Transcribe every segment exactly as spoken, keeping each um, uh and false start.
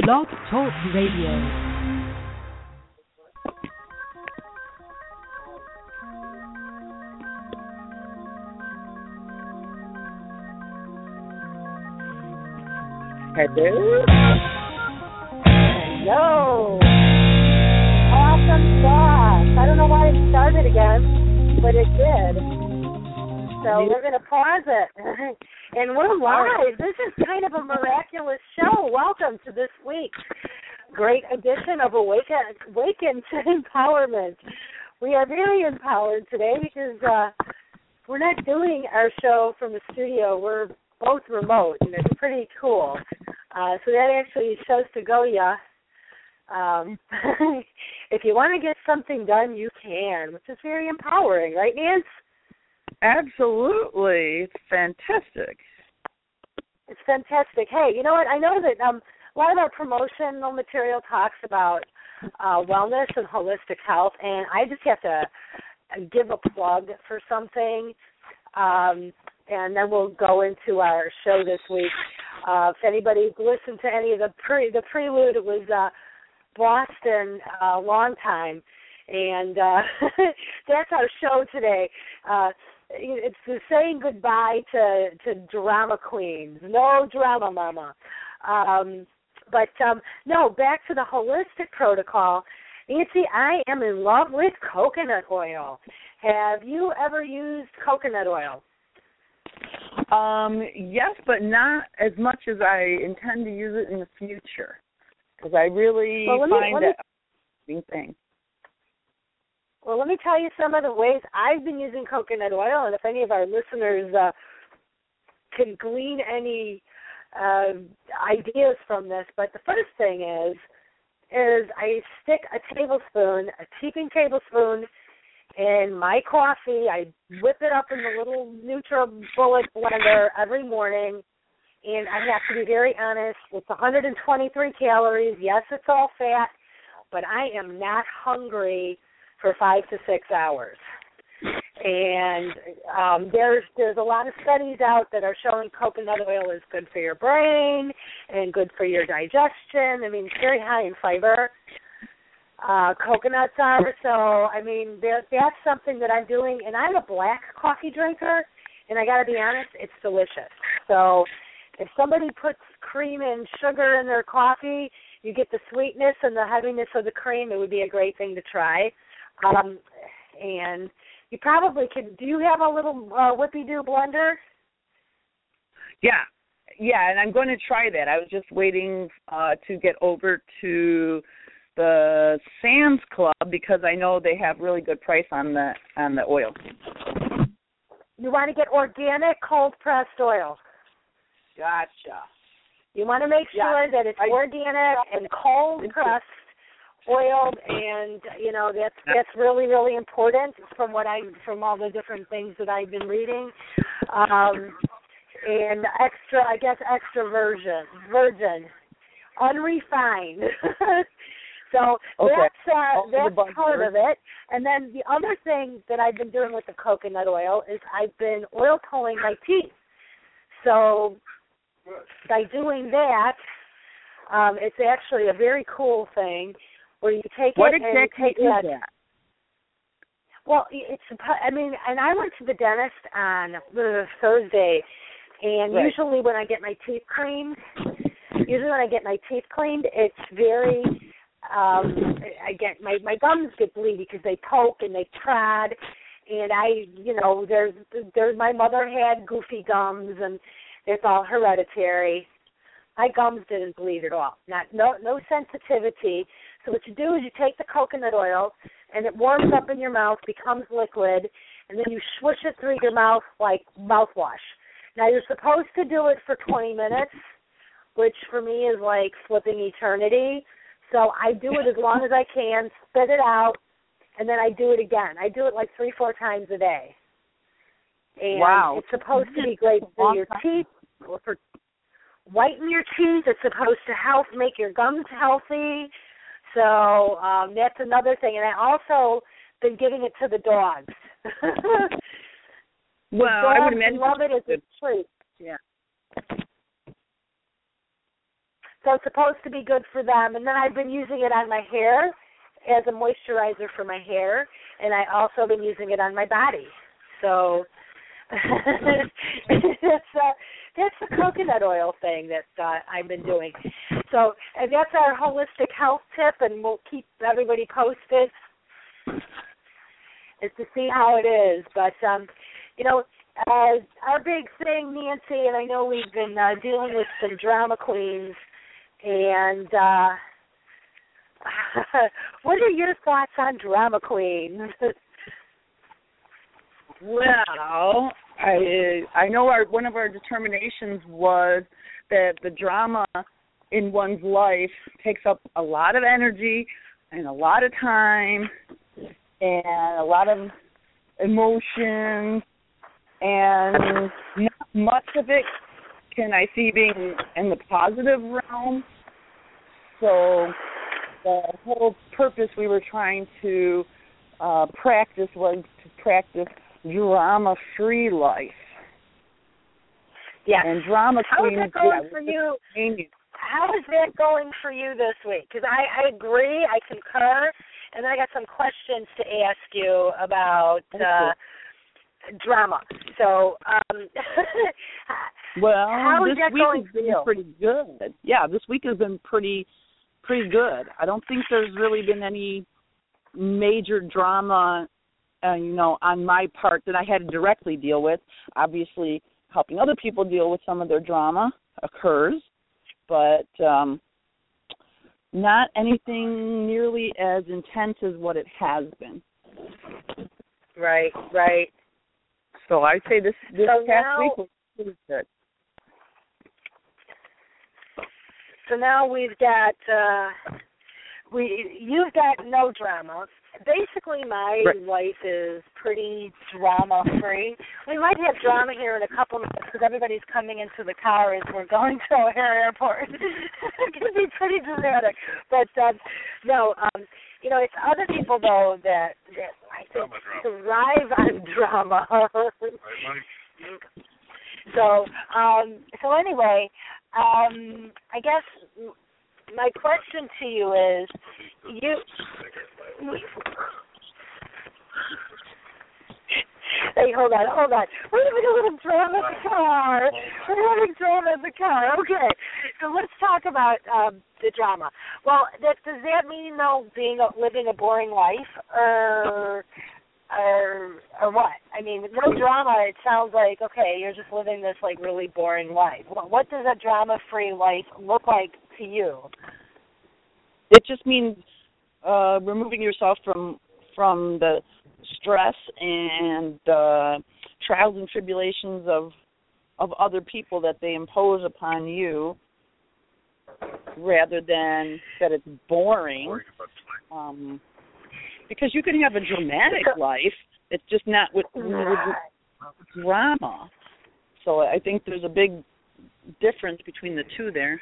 Blog Talk Radio. Hello. Hello. Awesome sauce. I don't know why it started again, but it did. So we're going to pause it. And we're live. This is kind of a miraculous show. Welcome to this week's great edition of Awaken, Awaken to Empowerment. We are very empowered today because uh, we're not doing our show from the studio. We're both remote, and it's pretty cool. Uh, so that actually shows to go, yeah. Um, if you want to get something done, you can, which is very empowering, right, Nance? Absolutely. It's fantastic. It's fantastic. Hey, you know what? I know that um, a lot of our promotional material talks about uh, wellness and holistic health, and I just have to give a plug for something. Um And then we'll go into our show this week. Uh, if anybody listened to any of the pre the prelude, it was uh, Boston uh, long time, and uh, that's our show today. Uh, it's the saying goodbye to to drama queens. No drama, mama. Um, but um, no, back to the holistic protocol. Nancy, I am in love with coconut oil. Have you ever used coconut oil? Um, yes, but not as much as I intend to use it in the future, because I really well, me, find me, that a big thing. Well, let me tell you some of the ways I've been using coconut oil, and if any of our listeners uh, can glean any uh, ideas from this. But the first thing is, is I stick a tablespoon, a teaspoon tablespoon, in my coffee. I whip it up in the little NutriBullet blender every morning, and I have to be very honest, it's one hundred twenty-three calories. Yes, it's all fat, but I am not hungry for five to six hours. And um, there's there's a lot of studies out that are showing coconut oil is good for your brain and good for your digestion. I mean, it's very high in fiber. Uh, coconuts are, so, I mean, there, that's something that I'm doing, and I'm a black coffee drinker, and I got to be honest, it's delicious. So if somebody puts cream and sugar in their coffee, you get the sweetness and the heaviness of the cream. It would be a great thing to try. Um, and you probably can, do you have a little uh, whippy-do blender? Yeah, yeah, and I'm going to try that. I was just waiting uh, to get over to the Sam's Club because I know they have really good price on the on the oil. You want to get organic cold pressed oil. Gotcha. You want to make sure yeah. that it's I, organic and cold pressed oiled, and you know that's that's really really important from what I from all the different things that I've been reading. Um, and extra, I guess, extra virgin, virgin, unrefined. So okay. that's uh, that's part of it. And then the other thing that I've been doing with the coconut oil is I've been oil pulling my teeth. So by doing that, um, it's actually a very cool thing where you take what it exactly and you take is that. that? Well, it's I mean, and I went to the dentist on uh, Thursday, and right. usually when I get my teeth cleaned, usually when I get my teeth cleaned, it's very Um, I get my my gums get bleedy because they poke and they prod, and I, you know, there's there's my mother had goofy gums, and it's all hereditary. My gums didn't bleed at all, not no no sensitivity. So what you do is you take the coconut oil, and it warms up in your mouth, becomes liquid, and then you swish it through your mouth like mouthwash. Now you're supposed to do it for twenty minutes, which for me is like flipping eternity. So I do it as long as I can, spit it out, and then I do it again. I do it like three, four times a day. And wow. It's supposed to be great for your teeth, or for whiten your teeth. It's supposed to help make your gums healthy. So um, that's another thing. And I also been giving it to the dogs. well, the dogs I would imagine love it as a treat. Yeah. So it's supposed to be good for them. And then I've been using it on my hair as a moisturizer for my hair, and I also been using it on my body. So that's uh, that's the coconut oil thing that uh, I've been doing. So and that's our holistic health tip, and we'll keep everybody posted is to see how it is. But um, you know, uh, our big thing, Nancy, and I know we've been uh, dealing with some drama queens, and uh, what are your thoughts on drama queens? Well, I I know our one of our determinations was that the drama in one's life takes up a lot of energy and a lot of time and a lot of emotion, and not much of it can I see being in the positive realm. So the whole purpose we were trying to uh, practice was to practice drama-free life. Yeah. And drama How is queens. that going yeah, for you? How is that going for you this week? Because I, I agree, I concur, and then I got some questions to ask you about uh, drama. So, um, well, how is this that week going has for been you? pretty good. Yeah, this week has been pretty, pretty good. I don't think there's really been any major drama, uh, you know, on my part that I had to directly deal with. Obviously, helping other people deal with some of their drama occurs, but um, not anything nearly as intense as what it has been. Right, right. So I'd say this, this so past now, week was pretty good. So now we've got, uh, we you've got no drama. Basically, my right. life is pretty drama-free. We might have drama here in a couple minutes because everybody's coming into the car as we're going to O'Hare Airport. It can be pretty dramatic. But, um, no, um, you know, it's other people, though, that, that I think thrive on drama. so, um, so anyway, um, I guess my question to you is, you... Hey, hold on, hold on. We're having a little drama in the car. We're having drama in the car. Okay, so let's talk about um, the drama. Well, that, does that mean, though, being a, living a boring life, or, or or what? I mean, with no drama, it sounds like, okay, you're just living this, like, really boring life. What, what does a drama-free life look like to you? It just means uh, removing yourself from from the stress and uh, trials and tribulations of of other people that they impose upon you, rather than that it's boring. Um, because you can have a dramatic life, it's just not with, with drama. So I think there's a big difference between the two there.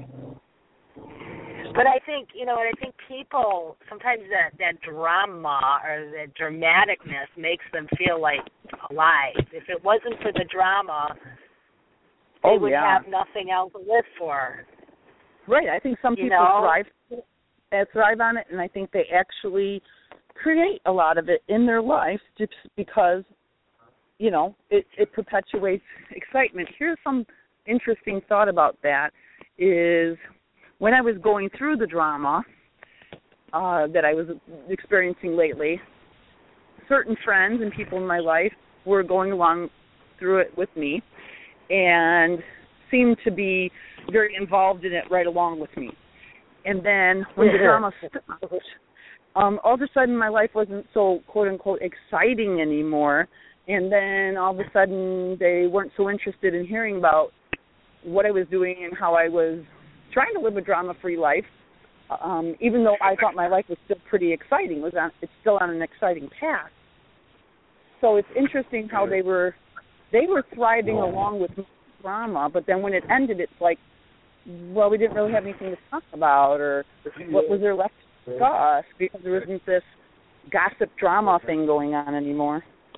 But I think, you know, and I think people, sometimes that, that drama or that dramaticness makes them feel like alive. If it wasn't for the drama, they oh, would yeah. have nothing else to live for. Right. I think some you people know? thrive, uh, thrive on it, and I think they actually create a lot of it in their life just because, you know, it, it perpetuates excitement. Here's some interesting thought about that is... When I was going through the drama uh, that I was experiencing lately, certain friends and people in my life were going along through it with me and seemed to be very involved in it right along with me. And then when the drama stopped, um, all of a sudden my life wasn't so, quote-unquote, exciting anymore. And then all of a sudden they weren't so interested in hearing about what I was doing and how I was trying to live a drama-free life, um, even though I thought my life was still pretty exciting. It was on, it's still on an exciting path. So it's interesting how they were they were thriving along with drama, but then when it ended, it's like, well, we didn't really have anything to talk about, or what was there left to discuss, because there isn't this gossip drama thing going on anymore.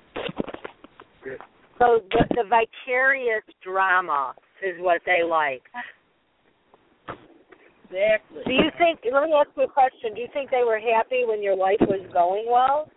So the, the vicarious drama is what they like. Exactly. Do you think, let me ask you a question, do you think they were happy when your life was going well?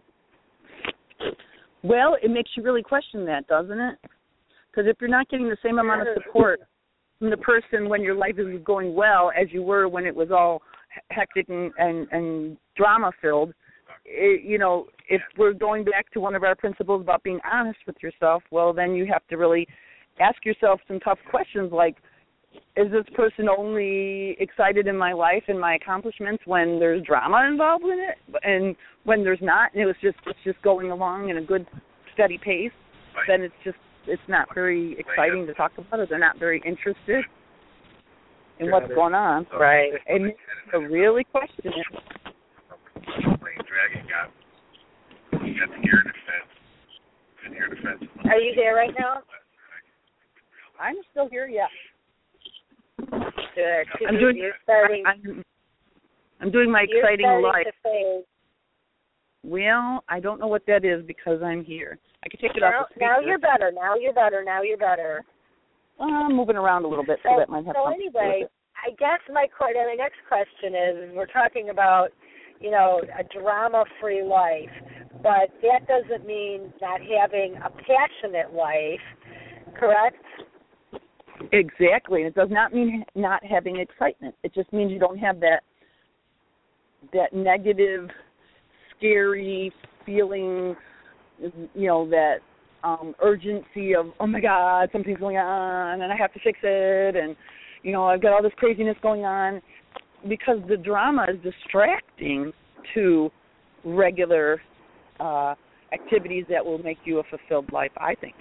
Well, it makes you really question that, doesn't it? Because if you're not getting the same amount of support from the person when your life is going well as you were when it was all hectic and, and, and drama-filled, it, you know, if we're going back to one of our principles about being honest with yourself, well, then you have to really ask yourself some tough questions like, is this person only excited in my life and my accomplishments when there's drama involved in it, and when there's not, and it was just it's just going along in a good steady pace? Then it's just it's not very exciting to talk about it. They're not very interested in what's going on, right? And to really question it. Dragon got he got to hear defense. Didn't hear defense. Are you there right now? I'm still here, yeah. Good. I'm doing. You're starting, I'm, I'm doing my you're exciting starting life. To fade. Well, I don't know what that is because I'm here. I can take it now, off the speaker. Now you're better. Now you're better. Now you're better. Well, I'm moving around a little bit, so, so that might have so something anyway, to do with it. I guess my, my next question is: we're talking about, you know, a drama-free life, but that doesn't mean not having a passionate life, correct? Exactly. It does not mean not having excitement. It just means you don't have that that negative, scary feeling, you know, that um, urgency of, oh, my God, something's going on, and I have to fix it, and, you know, I've got all this craziness going on, because the drama is distracting to regular uh, activities that will make you a fulfilled life, I think.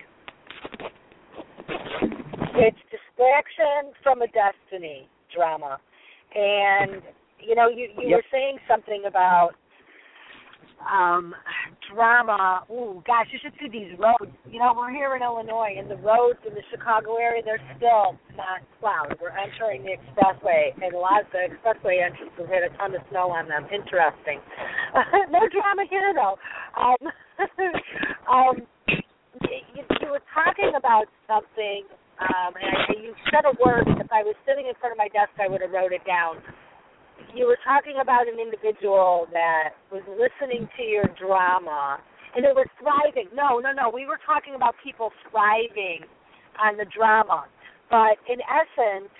It's distraction from a destiny drama. And, you know, you, you yep. were saying something about um, drama. Ooh, gosh, you should see these roads. You know, we're here in Illinois, and the roads in the Chicago area, they're still not plowed. We're entering the expressway, and a lot of the expressway entrances had a ton of snow on them. Interesting. No drama here, though. Um, um, you, you were talking about something. Um, and I, you said a word. If I was sitting in front of my desk, I would have wrote it down. You were talking about an individual that was listening to your drama, and they were thriving. No, no, no. We were talking about people thriving on the drama. But in essence,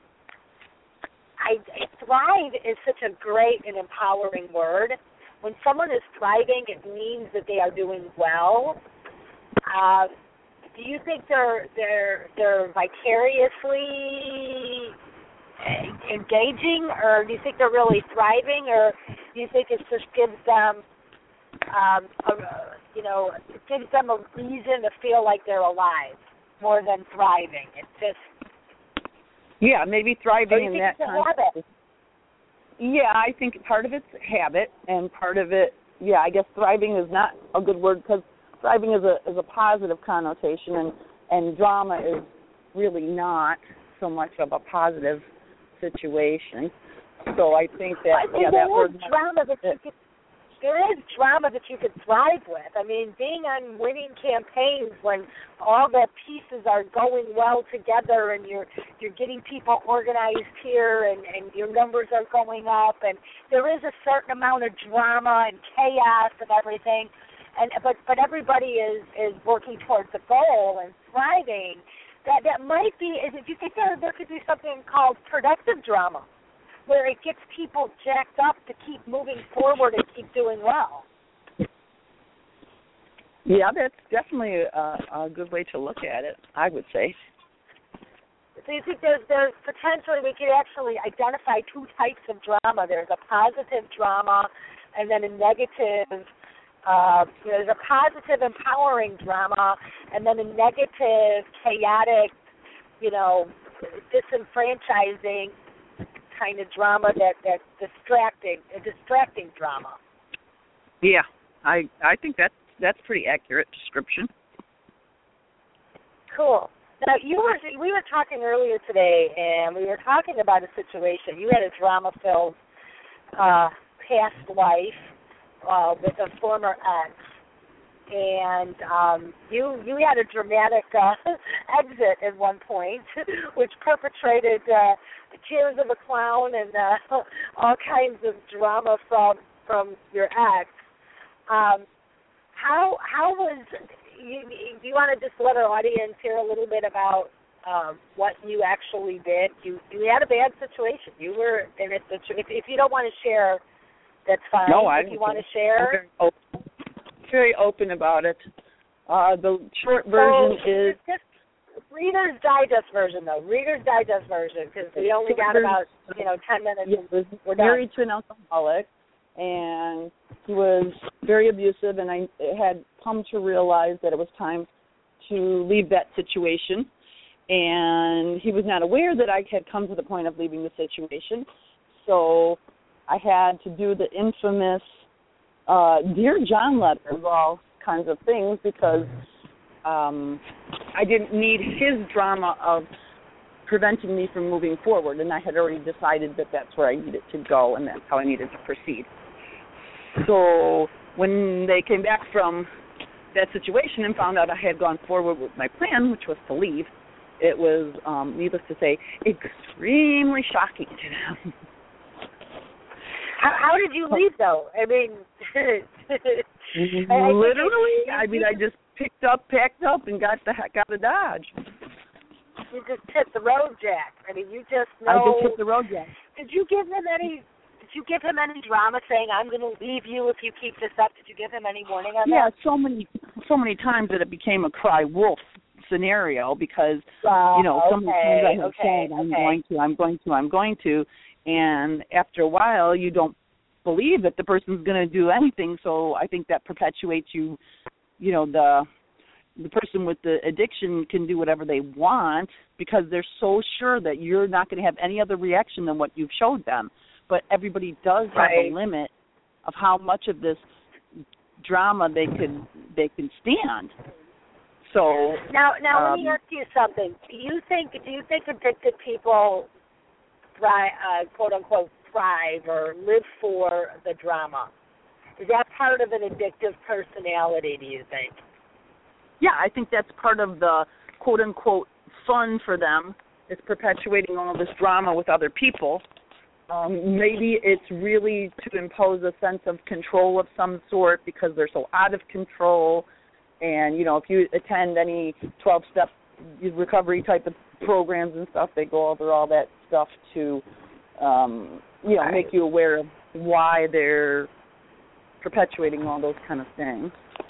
I, thrive is such a great and empowering word. When someone is thriving, it means that they are doing well. Uh, Do you think they're they're they're vicariously engaging, or do you think they're really thriving, or do you think it just gives them, um, a, you know, it gives them a reason to feel like they're alive more than thriving? It's just yeah, maybe thriving in that context. Yeah, I think part of it's habit, and part of it, yeah, I guess thriving is not a good word because thriving is a is a positive connotation, and, and drama is really not so much of a positive situation. So I think that well, yeah, there that is word drama that you could, there is drama that you could thrive with. I mean, being on winning campaigns when all the pieces are going well together, and you're you're getting people organized here, and, and your numbers are going up, and there is a certain amount of drama and chaos and everything. And but but everybody is, is working towards the goal and thriving. That that might be. Is it, do you think there there could be something called productive drama, where it gets people jacked up to keep moving forward and keep doing well? Yeah, that's definitely a, a good way to look at it, I would say. So you think there's there's potentially we could actually identify two types of drama. There's a positive drama, and then a negative. Uh, you know, there's a positive, empowering drama, and then a negative, chaotic, you know, disenfranchising kind of drama that that's distracting, a distracting drama. Yeah, I I think that's that's pretty accurate description. Cool. Now you were we were talking earlier today, and we were talking about a situation. You had a drama-filled uh, past life. Uh, with a former ex, and um, you you had a dramatic uh, exit at one point, which perpetrated uh, tears of a clown and uh, all kinds of drama from from your ex. Um, how how was you? Do you want to just let our audience hear a little bit about um, what you actually did? You you had a bad situation. You were in a situation. If, if you don't want to share, that's fine. No, I if you want to share. Very open about it. Uh, the short version so, is just Reader's Digest version, though. Reader's Digest version, because we only got about you know ten minutes. Yeah, was we're married done. to an alcoholic, and he was very abusive, and I had come to realize that it was time to leave that situation. And he was not aware that I had come to the point of leaving the situation, so I had to do the infamous Uh, Dear John letter of all kinds of things because um, I didn't need his drama of preventing me from moving forward, and I had already decided that that's where I needed to go and that's how I needed to proceed. So when they came back from that situation and found out I had gone forward with my plan, which was to leave, it was, um, needless to say, extremely shocking to them. How, how did you leave, though? I mean, literally. I, I mean, I just picked up, packed up, and got the heck out of Dodge. You just hit the road, Jack. I mean, you just know. I just hit the road, Jack. Did you give him any? Did you give him any drama saying, "I'm going to leave you if you keep this up"? Did you give him any warning on yeah, that? Yeah, so many, so many times that it became a cry wolf scenario because uh, you know so many okay, times I had okay, said, "I'm okay. going to, I'm going to, I'm going to." And after a while, you don't believe that the person's going to do anything. So I think that perpetuates you, you know, the the person with the addiction can do whatever they want because they're so sure that you're not going to have any other reaction than what you've showed them. But everybody does have right. a limit of how much of this drama they can they can stand. So now, now um, let me ask you something. Do you think do you think addicted people thrive, uh, quote unquote, thrive or live for the drama? Is that part of an addictive personality, do you think? Yeah, I think that's part of the quote unquote fun for them. It's perpetuating all this drama with other people. Um, maybe it's really to impose a sense of control of some sort because they're so out of control. And, you know, if you attend any twelve-step recovery type of programs and stuff, they go over all that stuff to, um, you know, right. make you aware of why they're perpetuating all those kind of things.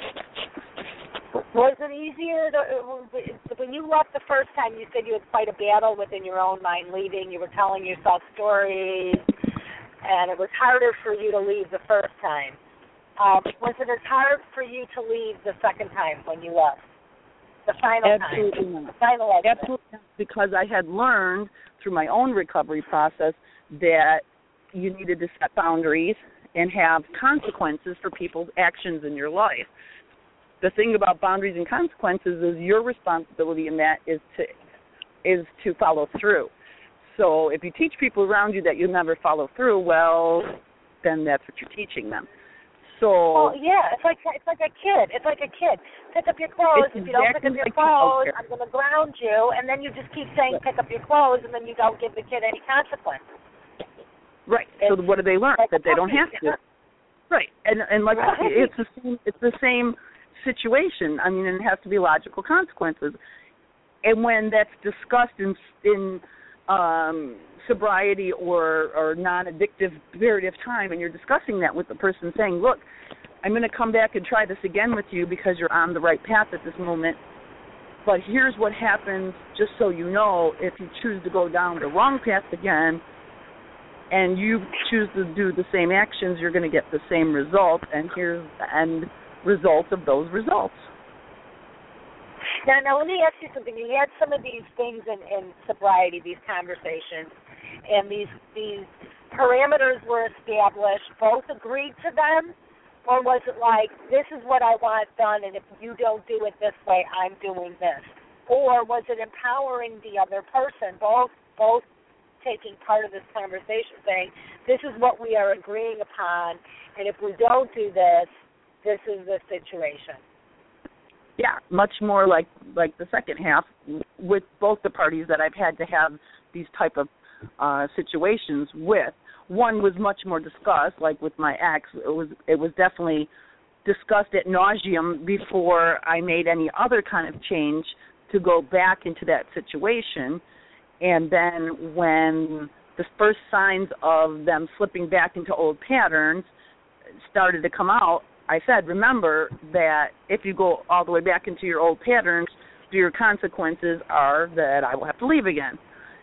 Was it easier to, when you left the first time? You said you had quite a battle within your own mind leaving. You were telling yourself stories, and it was harder for you to leave the first time. Um, was it as hard for you to leave the second time when you left? The final Absolutely time? Not. The final exit? Absolutely not, because I had learned through my own recovery process that you needed to set boundaries and have consequences for people's actions in your life. The thing about boundaries and consequences is your responsibility in that is to is to follow through. So if you teach people around you that you'll never follow through, well, then that's what you're teaching them. So oh yeah, it's like it's like a kid. It's like a kid. Pick up your clothes. If you don't pick up your like clothes, I'm going to ground you. And then you just keep saying pick up your clothes, and then you don't give the kid any consequence. Right. It's, so what do they learn? Like that they don't have to. Right. And and like right. it's the same. It's the same situation. I mean, and it has to be logical consequences. And when that's discussed in in um, sobriety or or non-addictive period of time, and you're discussing that with the person, saying, "Look, I'm going to come back and try this again with you because you're on the right path at this moment. But here's what happens, just so you know, if you choose to go down the wrong path again, and you choose to do the same actions, you're going to get the same result. And here's the end result of those results." Now, now let me ask you something. You had some of these things in, in sobriety, these conversations, and these these parameters were established. Both agreed to them, or was it like, this is what I want done, and if you don't do it this way, I'm doing this? Or was it empowering the other person, both both taking part of this conversation, saying, this is what we are agreeing upon, and if we don't do this, this is the situation? yeah, much more like like the second half with both the parties that I've had to have these type of uh, situations with. One was much more discussed, like with my ex. It was it was definitely discussed ad nauseum before I made any other kind of change to go back into that situation. And then when the first signs of them slipping back into old patterns started to come out, I said, remember that if you go all the way back into your old patterns, your consequences are that I will have to leave again.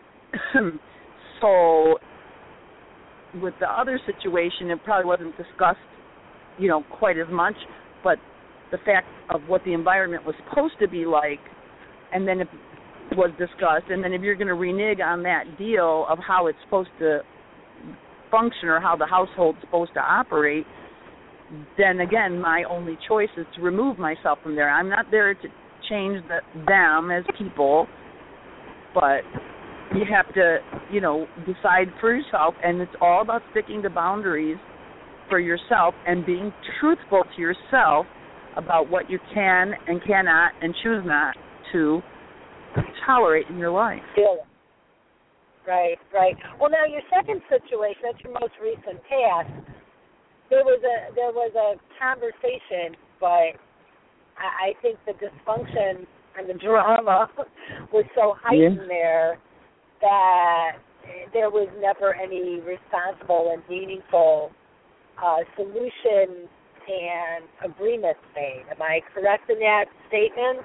So with the other situation, it probably wasn't discussed, you know, quite as much, but the fact of what the environment was supposed to be like, and then it was discussed, and then if you're going to renege on that deal of how it's supposed to function or how the household's supposed to operate, then again, my only choice is to remove myself from there. I'm not there to change the, them as people, but you have to, you know, decide for yourself, and it's all about sticking to boundaries for yourself and being truthful to yourself about what you can and cannot and choose not to tolerate in your life. Feel it. Right, right. Well, now your second situation, that's your most recent past. There was a there was a conversation, but I, I think the dysfunction and the drama was so heightened yeah. there that there was never any responsible and meaningful uh, solution and agreements made. Am I correct in that statement?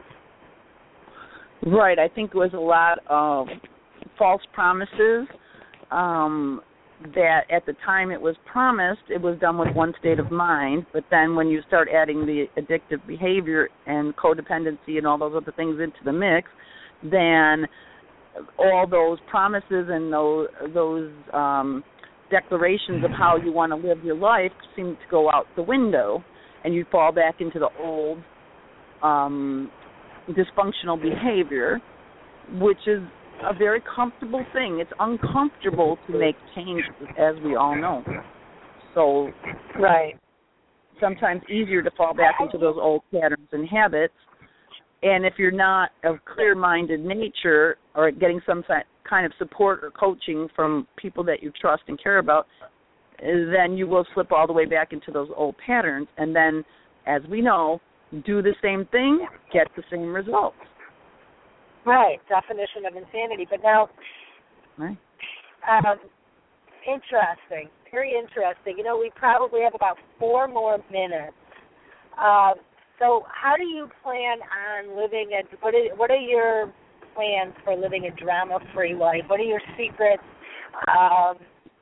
Right. I think it was a lot of false promises um, that at the time it was promised, it was done with one state of mind, but then when you start adding the addictive behavior and codependency and all those other things into the mix, then all those promises and those, those um, declarations of how you want to live your life seem to go out the window, and you fall back into the old um, dysfunctional behavior, which is a very comfortable thing. It's uncomfortable to make changes, as we all know. So, right. sometimes easier to fall back into those old patterns and habits. And if you're not of clear-minded nature or getting some kind of support or coaching from people that you trust and care about, then you will slip all the way back into those old patterns. And then, as we know, do the same thing, get the same results. Right, definition of insanity. But now, right. um, interesting, very interesting. You know, we probably have about four more minutes. Uh, so how do you plan on living a, what are, what are your plans for living a drama-free life? What are your secrets? Um,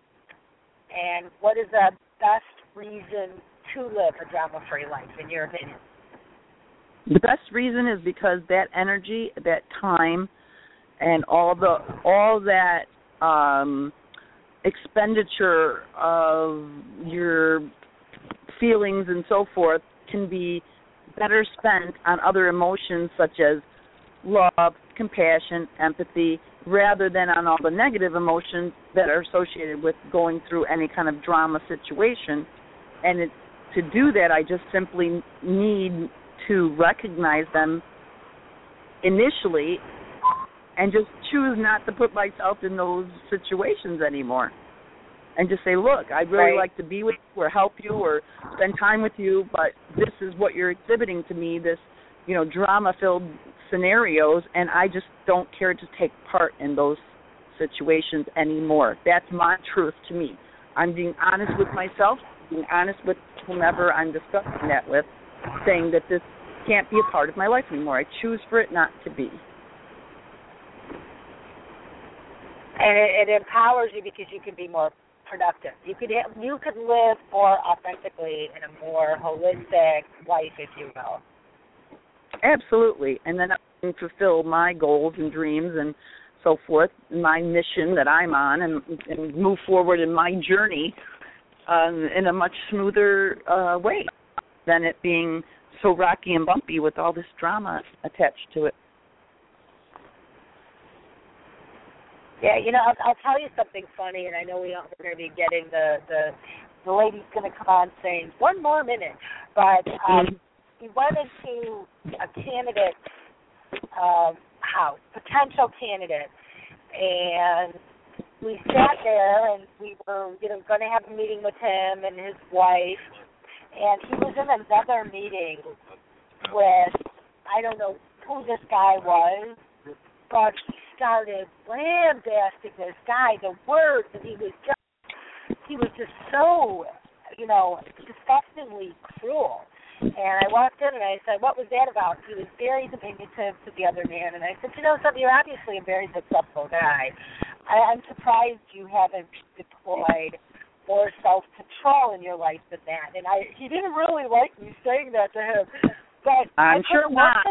and what is the best reason to live a drama-free life, in your opinion? The best reason is because that energy, that time, and all the all that um, expenditure of your feelings and so forth can be better spent on other emotions such as love, compassion, empathy, rather than on all the negative emotions that are associated with going through any kind of drama situation. And it, to do that, I just simply need to recognize them initially and just choose not to put myself in those situations anymore. And just say, look, I'd really right. like to be with you or help you or spend time with you, but this is what you're exhibiting to me, this, you know, drama-filled scenarios, and I just don't care to take part in those situations anymore. That's my truth to me. I'm being honest with myself, being honest with whomever I'm discussing that with, saying that this can't be a part of my life anymore. I choose for it not to be. And it, it empowers you because you can be more productive. You could you could live more authentically in a more holistic life, if you will. Absolutely. And then I can fulfill my goals and dreams and so forth, my mission that I'm on, and, and move forward in my journey um, in a much smoother uh, way than it being so rocky and bumpy with all this drama attached to it. Yeah, you know, I'll, I'll tell you something funny, and I know we don't, we're going to be getting the, the, the lady's going to come on saying, one more minute. But um, we went into a candidate um, house, potential candidate, and we sat there and we were, you know, going to have a meeting with him and his wife, and he was in another meeting with, I don't know who this guy was, but he started lambasting this guy, the words, and he was just, he was just so, you know, disgustingly cruel. And I walked in and I said, what was that about? He was very diminutive to the other man. And I said, you know something, you're obviously a very successful guy. I, I'm surprised you haven't deployed more self-control in your life than that. And I, he didn't really like me saying that to him. But I'm I sure not.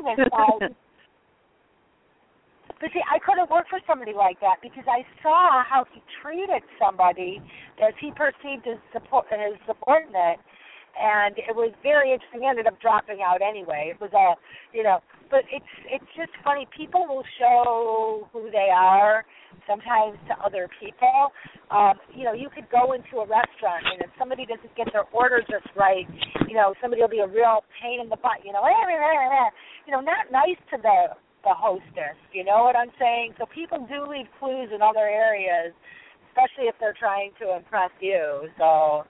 But see, I couldn't work for somebody like that because I saw how he treated somebody as he perceived as support, his subordinate, and it was very interesting. He ended up dropping out anyway. It was a, you know, but it's it's just funny. People will show who they are sometimes to other people. Um, you know, you could go into a restaurant and if somebody doesn't get their order just right, you know, somebody will be a real pain in the butt. You know, you know, not nice to the the hostess, you know what I'm saying? So people do leave clues in other areas, especially if they're trying to impress you. So,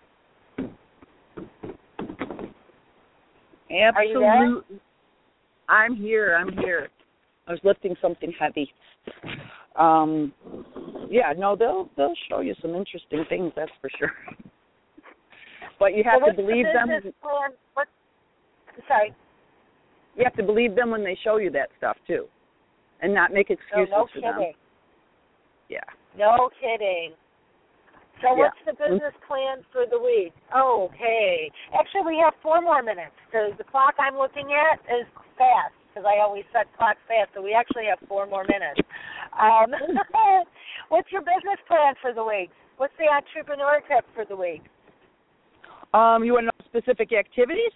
absolutely. Are you there? I'm here. I'm here. I was lifting something heavy. Um, yeah, no, they'll they'll show you some interesting things. That's for sure. But you have so to believe the them. Plan? What? Sorry. You have to believe them when they show you that stuff, too, and not make excuses no, no for kidding. them. Yeah. No kidding. So yeah. what's the business plan for the week? Oh, okay. Actually, we have four more minutes because the clock I'm looking at is fast because I always set clocks fast, so we actually have four more minutes. Um, what's your business plan for the week? What's the entrepreneur tip for the week? Um, you want to know specific activities?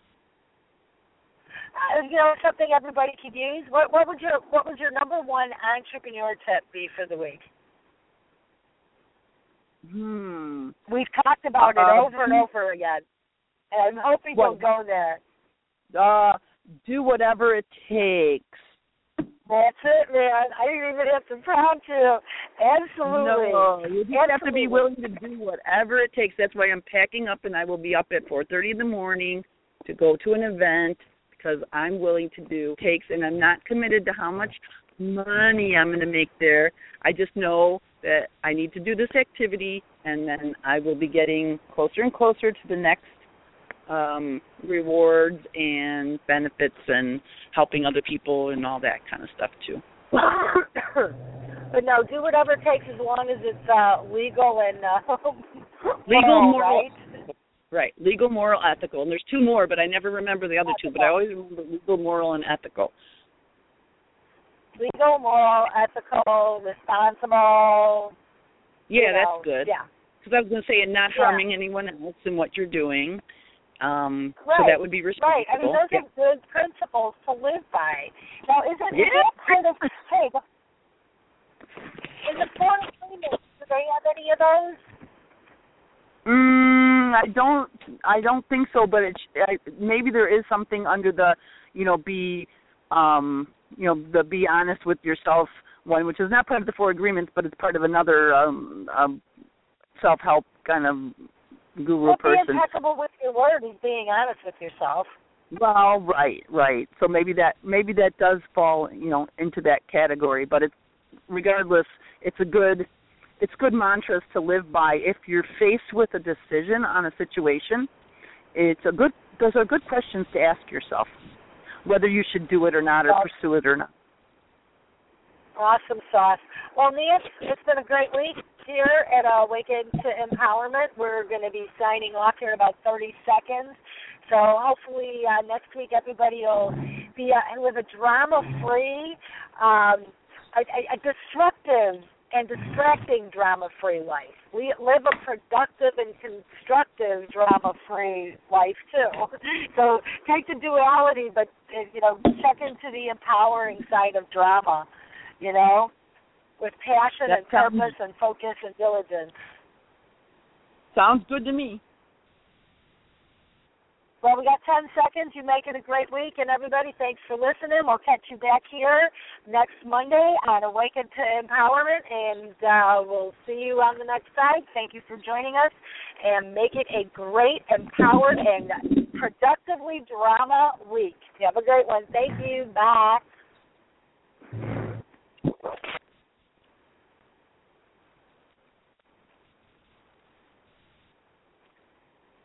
Uh, you know, something everybody could use. What, what would your What would your number one entrepreneur tip be for the week? Hmm. We've talked about uh, it over and over again, and I'm hoping what, you'll go there. Uh, do whatever it takes. That's it, man. I didn't even have to prompt you. Absolutely. No, you just Absolutely. have to be willing to do whatever it takes. That's why I'm packing up, and I will be up at four thirty in the morning to go to an event. Because I'm willing to do takes, and I'm not committed to how much money I'm going to make there. I just know that I need to do this activity, and then I will be getting closer and closer to the next um, rewards and benefits and helping other people and all that kind of stuff, too. But no, do whatever it takes as long as it's uh, legal and uh, legal, moral, moral. right? Right, legal, moral, ethical. And there's two more, but I never remember the other ethical. two. But I always remember legal, moral, and ethical. Legal, moral, ethical, responsible. Yeah, you know, that's good. Yeah. Because I was going to say, and not yeah. harming anyone else in what you're doing. Um, right. So that would be responsible. Right. I mean, those yeah. are good principles to live by. Now, is it, yeah. is it kind of, hey, in the four agreements, do they have any of those? Mm, I don't. I don't think so. But it, I, maybe there is something under the, you know, be, um, you know, the be honest with yourself one, which is not part of the four agreements, but it's part of another um, um, self-help kind of guru well, person. Be impeccable with your word is being honest with yourself. Well, right, right. So maybe that maybe that does fall, you know, into that category. But it's regardless, it's a good. It's good mantras to live by. If you're faced with a decision on a situation, it's a good. Those are good questions to ask yourself, whether you should do it or not, or awesome. pursue it or not. Awesome sauce. Well, Nancy, it's been a great week here at Awaken to Empowerment. We're going to be signing off here in about thirty seconds. So hopefully uh, next week everybody will be uh, live a drama-free, um, a, a, a destructive and distracting drama-free life. We live a productive and constructive drama-free life, too. So take the duality, but, you know, check into the empowering side of drama, you know, with passion that and sounds, purpose and focus and diligence. Sounds good to me. Well, we got ten seconds. You make it a great week. And everybody, thanks for listening. We'll catch you back here next Monday on Awaken to Empowerment. And uh, we'll see you on the next side. Thank you for joining us. And make it a great, empowered, and productively drama week. You have a great one. Thank you. Bye.